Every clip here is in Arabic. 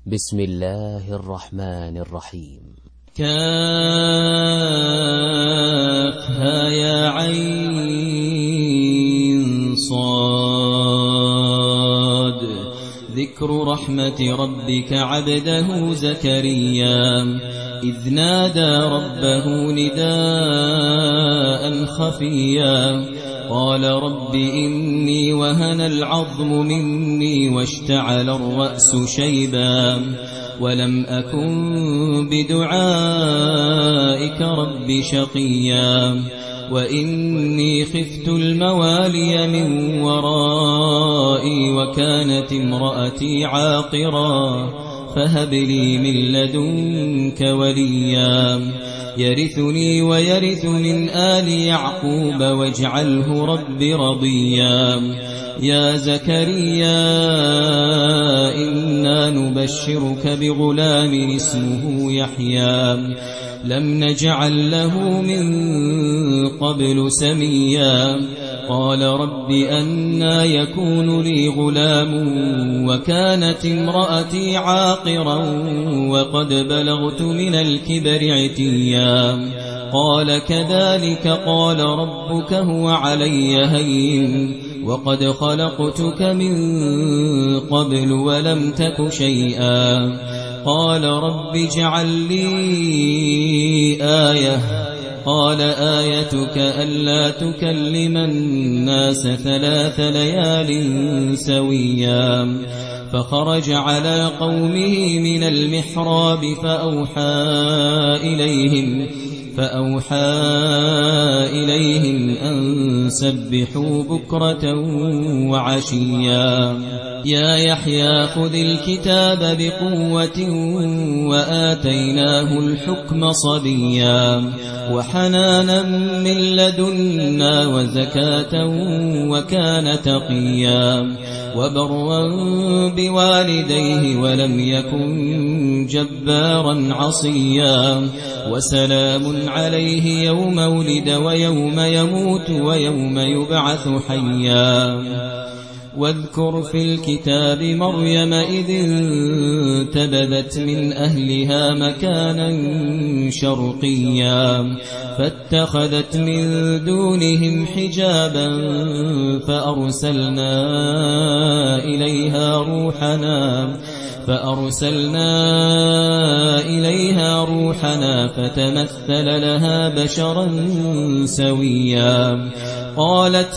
بسم الله الرحمن الرحيم. كافها يا عين صاد. ذكر رحمة ربك عبده زكريا إذ نادى ربه نداء خفيا قال رب إني وهن العظم مني واشتعل الرأس شيبا ولم أكن بدعائك رب شقيا وإني خفت الموالي من ورائي وكانت امرأتي عاقرا فهب لي من لدنك وليا يرثني ويرث من آل يعقوب واجعله رب رضيا. يا زكريا إنا نبشرك بغلام اسمه يحيى لم نجعل له من قبل سميا قال رب أنى يكون لي غلام وكانت امرأتي عاقرا وقد بلغت من الكبر عتيا قال كذلك قال ربك هو علي هين وقد خلقتك من قبل ولم تك شيئا قال رب اجعل لي آية قال آيتك ألا تكلم الناس 3 ليال سويا فخرج على قومه من المحراب فأوحى إليهم أن سبحوا بكرة وعشيا. يا يحيى خذ الكتاب بقوة وآتيناه الحكم صبيا وحنانا من لدنا وزكاة وكان تقيا وبرا بوالديه ولم يكن جبارا عصيا وسلام عليه يوم ولد ويوم يموت ويوم يبعث حيا. واذكر في الكتاب مريم إذ انتبذت من أهلها مكانا شرقيا فاتخذت من دونهم حجابا فأرسلنا إليها روحنا فتمثل لها بشرا سويا قالت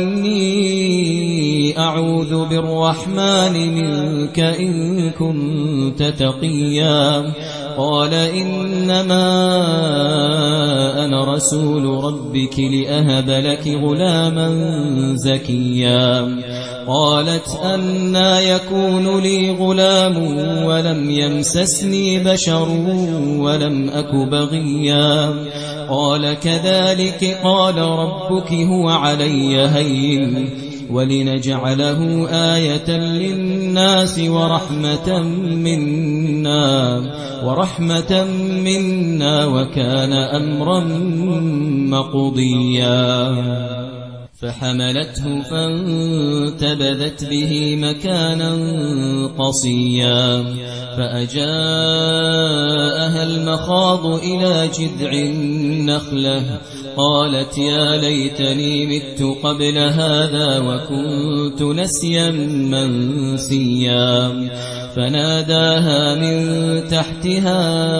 إني أعوذ بالرحمن منك إن كنت تقيا قال إنما أنا رسول ربك لأهب لك غلاما زكيا قالت أنى يكون لي غلام ولم يمسسني بشر ولم أك بغيا قال كذلك قال ربك هو علي هين ولنجعله آية للناس ورحمة منا وكان أمرا مقضيا. فحملته فانتبذت به مكانا قصيا فأجاءها المخاض إلى جذع النخلة قالت يا ليتني مت قبل هذا وكنت نسيا منسيا فناداها من تحتها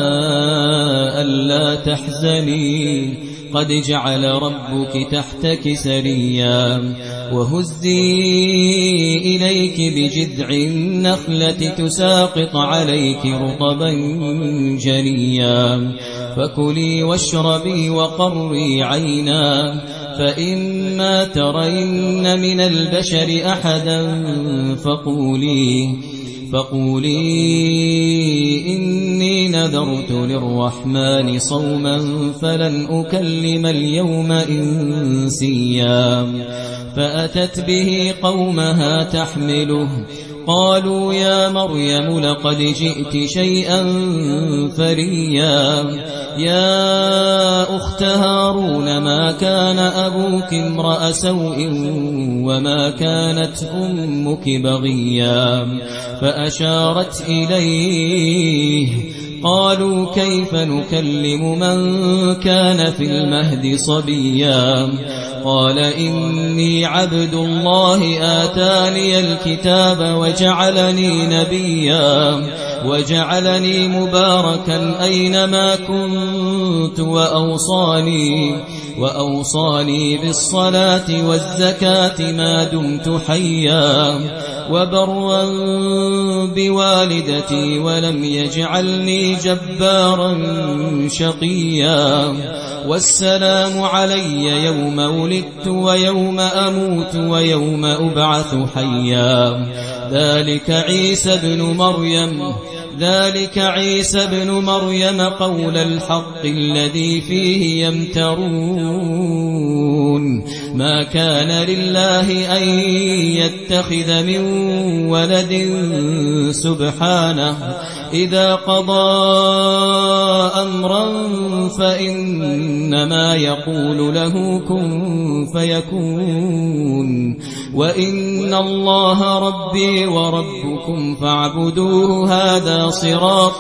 ألا تحزني قد جعل ربك تحتك سريا وهزي إليك بجذع النخلة تساقط عليك رطبا جنيا فكلي واشربي وقري عينا فإما ترين من البشر أحدا فقولي إني نذرت للرحمن صوما فلن أكلم اليوم إنسيا فأتت به قومها تحمله قالوا يا مريم لقد جئت شيئا فريا يا أخت هارون ما كان أبوك امرأ سوء وما كانت أمك بغيا فأشارت إليه قالوا كيف نكلم من كان في المهد صبيا قال إني عبد الله آتاني الكتاب وجعلني نبيا وجعلني مباركا أينما كنت وأوصاني بالصلاة والزكاة ما دمت حيا وبرا بوالدتي ولم يجعلني جبارا شقيا والسلام علي يوم ولدت ويوم أموت ويوم أبعث حيا ذلك عيسى ابن مريم قول الحق الذي فيه يمترون ما كان لله أن يتخذ من ولد سبحانه إذا قضى أمرا فإنما يقول له كن فيكون وإن الله ربي وربكم فاعبدوه هذا صراط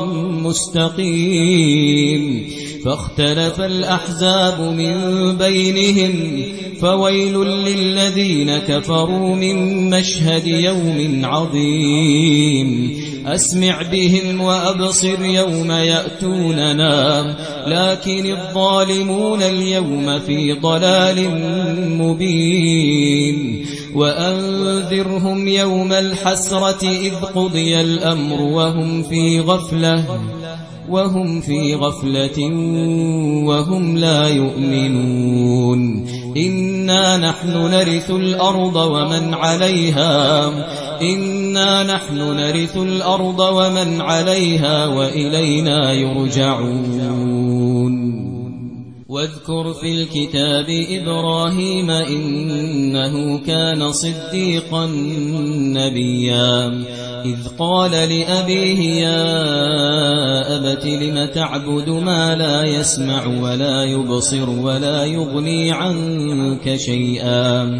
مستقيم فاختلف الأحزاب من بينهم فويل للذين كفروا من مشهد يوم عظيم أسمع بهم وأبصر يوم يأتوننا لكن الظالمون اليوم في ضلال مبين وأنذرهم يوم الحسرة إذ قضي الأمر وهم في غفلة وهم لا يؤمنون إنا نحن نرث الأرض ومن عليها وإلينا يرجعون واذكر في الكتاب إبراهيم إنه كان صديقا نبيا إذ قال لأبيه يا أبت لم تعبد ما لا يسمع ولا يبصر ولا يغني عنك شيئا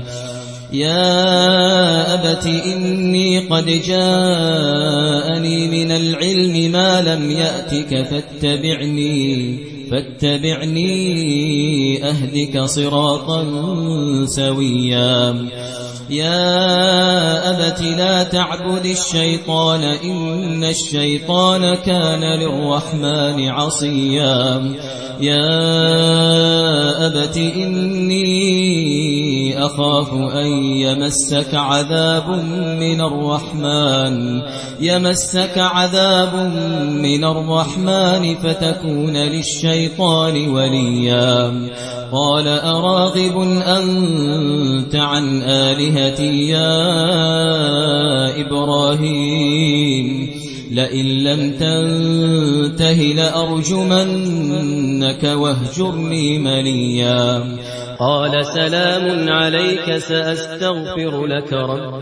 يا أبت إني قد جاءني من العلم ما لم يأتك فاتبعني أهدك صراطا سويا يا أبت لا تعبد الشيطان إن الشيطان كان للرحمن عصيا يا أبت إني أخاف أن يمسك عذاب من الرحمن فتكون للشيطان وليا قال أراغب أنت عن آلهتي يا إبراهيم لئن لم تنته لأرجمنك واهجرني مليا قال سلام عليك سأستغفر لك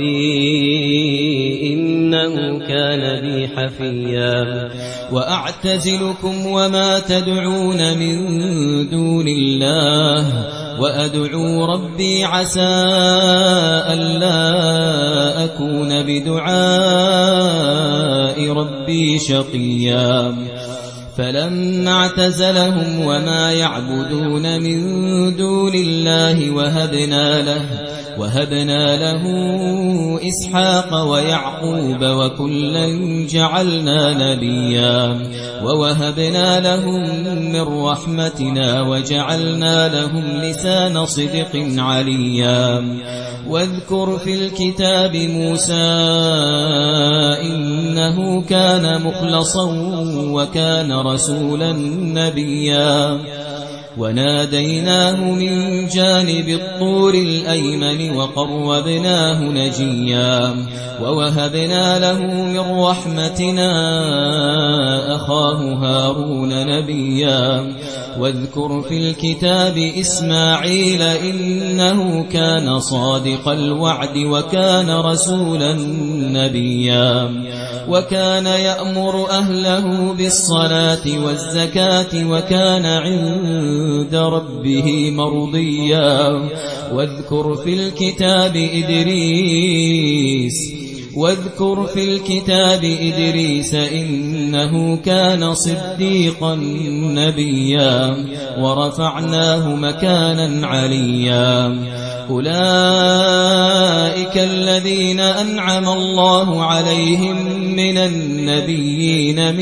ربي إنه كان بي حفيا وأعتزلكم وما تدعون من دون الله وأدعو ربي عسى ألا أكون بدعاء ربي شقيا فلما اعتزلهم وما يعبدون من دون الله وهبنا له إسحاق ويعقوب وكلا جعلنا نبيا ووهبنا لهم من رحمتنا وجعلنا لهم لسان صدق عليا واذكر في الكتاب موسى إنه كان مخلصا وكان رسولا نبيا وناديناه من جانب الطور الأيمن وقربناه نجيا ووهبنا له من رحمتنا أخاه هارون نبيا واذكر في الكتاب إسماعيل إنه كان صادق الوعد وكان رسولا نبيا وكان يأمر أهله بالصلاة والزكاة وكان عند ربه مرضيا واذكر في الكتاب إدريس إنه كان صديقا نبيا ورفعناه مكانا عليا أولئك الذين أنعم الله عليهم من النبيين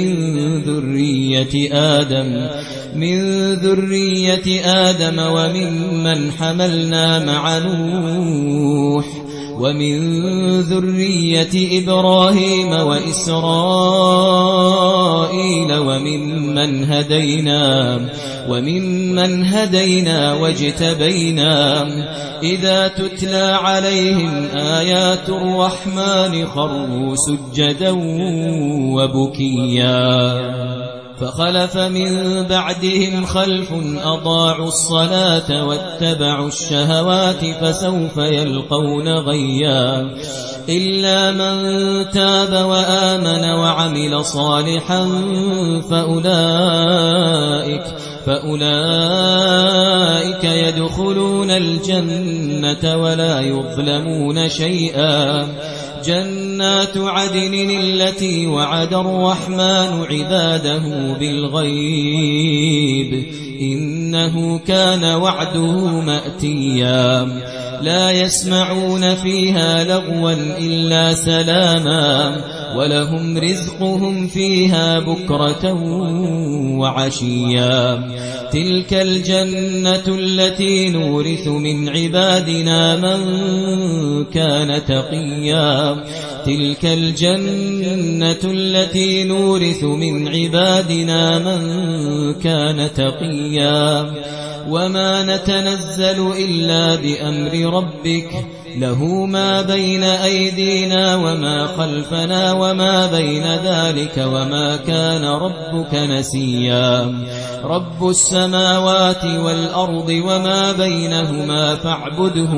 من ذرية آدم وممن حملنا مع نوح ومن ذرية إبراهيم وإسرائيل وممن هدينا واجتبينا إذا تتلى عليهم آيات الرحمن خروا سجدا وبكيا فخلف من بعدهم خلف أضاعوا الصلاة واتبعوا الشهوات فسوف يلقون غيا إلا من تاب وآمن وعمل صالحا فأولئك يدخلون الجنة ولا يظلمون شيئا جنات عدن التي وعد الرحمن عباده بالغيب إنه كان وعده مأتيا لا يسمعون فيها لغوا إلا سلاما ولهم رزقهم فيها بكرة وعشيا تلك الجنة التي نورث من عبادنا من كان تقيا تلك الجنة التي نورث من عبادنا من كان تقيا وما نتنزل إلا بأمر ربك له ما بين أيدينا وما خلفنا وما بين ذلك وما كان ربك نسيا رب السماوات والأرض وما بينهما فاعبده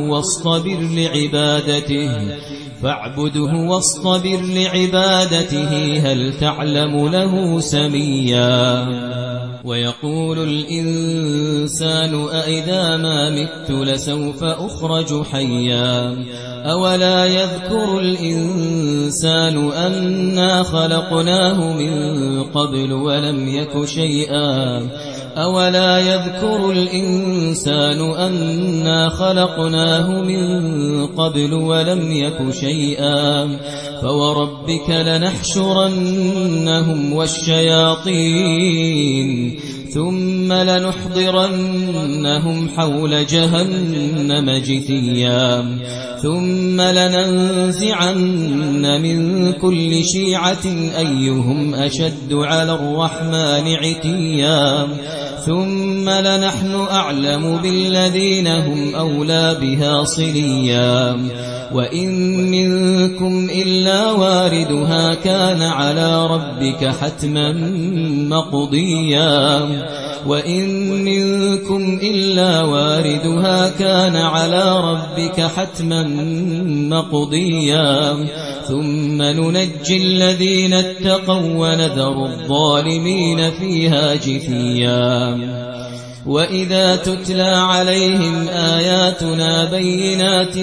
واصطبر لعبادته هل تعلم له سميا ويقول الإنسان أإذا ما مت لسوف أخرج حيا أولا يذكر الإنسان أنا خلقناه من قبل ولم يك شيئا أولا يذكر الإنسان أنا خلقناه من قبل ولم يك شيئا فوربك لنحشرنهم والشياطين ثم لنحضرنهم حول جهنم جثيا ثم لننزعن من كل شيعة أيهم أشد على الرحمن عتيا ثم لنحن أعلم بالذين هم أولى بها صليا وإن منكم إلا واردها كان على ربك حتما مقضيا وإن منكم إلا واردها كان على ربك حتما مقضيا ثم ننجي الذين اتقوا ونذر الظالمين فيها جثيا وإذا تتلى عليهم آياتنا بينات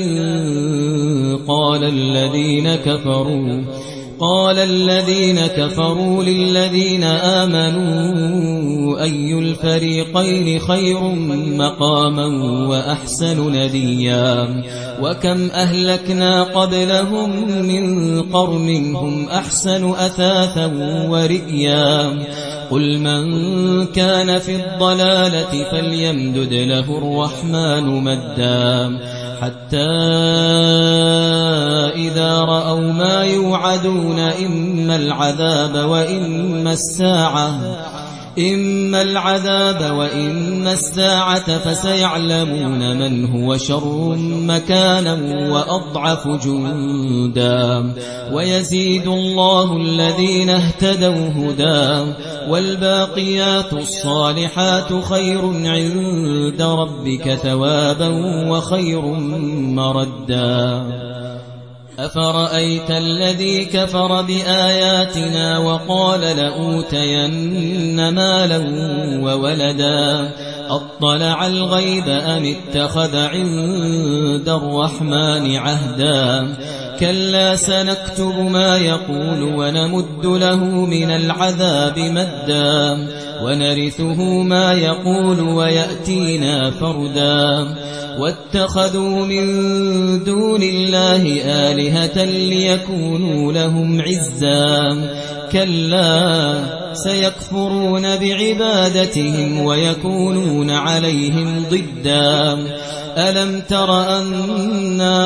قال الذين كفروا للذين آمنوا أي الفريقين خير مقاما وأحسن نديا وكم أهلكنا قبلهم من قرن هم أحسن أثاثا ورئيا قل من كان في الضلالة فليمدد له الرحمن مدا حتى إذا رأوا ما يوعدون إما العذاب وإما الساعة إما العذاب وإما الساعة فسيعلمون من هو شر مكانا وأضعف جندا ويزيد الله الذين اهتدوا هدى والباقيات الصالحات خير عند ربك ثوابا وخير مردا أفرأيت الذي كفر بآياتنا وقال لأوتين مالا وولدا أطلع الغيب أم اتخذ عند الرحمن عهدا كلا سنكتب ما يقول ونمد له من العذاب مدا ونرثه ما يقول ويأتينا فردا واتخذوا من دون الله آلهة ليكونوا لهم عزا كلا سيكفرون بعبادتهم ويكونون عليهم ضدا ألم تر أنا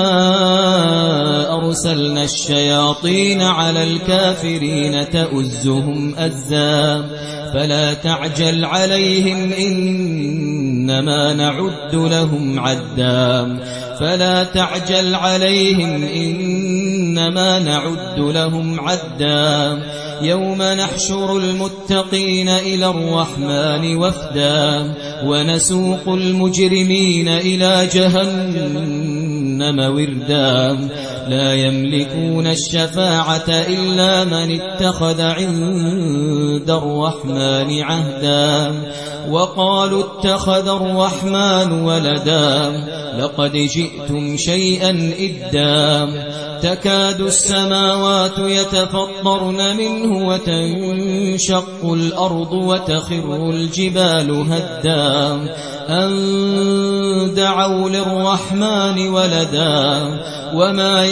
أرسلنا الشياطين على الكافرين تؤزهم أزا فلا تعجل عليهم إنما نعد لهم عدا فلا تعجل عليهم إنما نعد لهم عدا يوم نحشر المتقين إلى الرحمن وفدا ونسوق المجرمين إلى جهنم وردا لا يملكون الشفاعة إلا من اتخذ عند الرحمن عهدا وقالوا اتخذ الرحمن ولدا لقد جئتم شيئا إدا تكاد السماوات يتفطرن منه وتنشق الأرض وتخر الجبال هدا أن دعوا للرحمن ولدا وما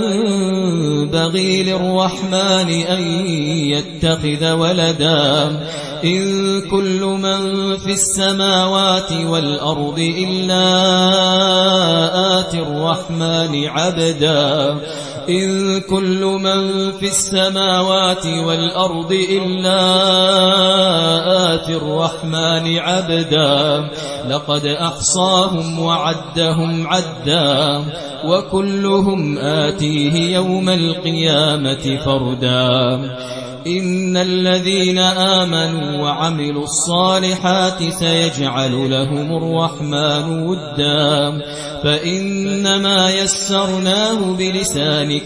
ينبغي للرحمن أن يتخذ ولدا إن كل من في السماوات والأرض إلا آتي الرحمن عبدا إن كل من في السماوات والأرض إلا آتي الرحمن عبدا لقد أحصاهم وعدهم عدا وكلهم آتيه يوم القيامة فردا إن الذين آمنوا وعملوا الصالحات سيجعل لهم الرحمن ودا فإنما يسرناه بلسانك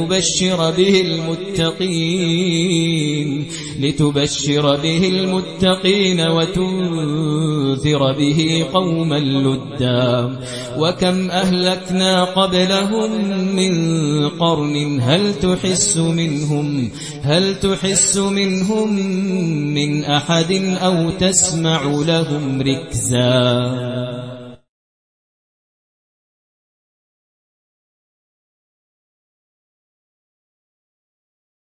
لتبشر به المتقين وتنذر به قوما لدا وكم أهلكنا قبلهم من قرن هل تحس منهم من أحد أو تسمع لهم ركزا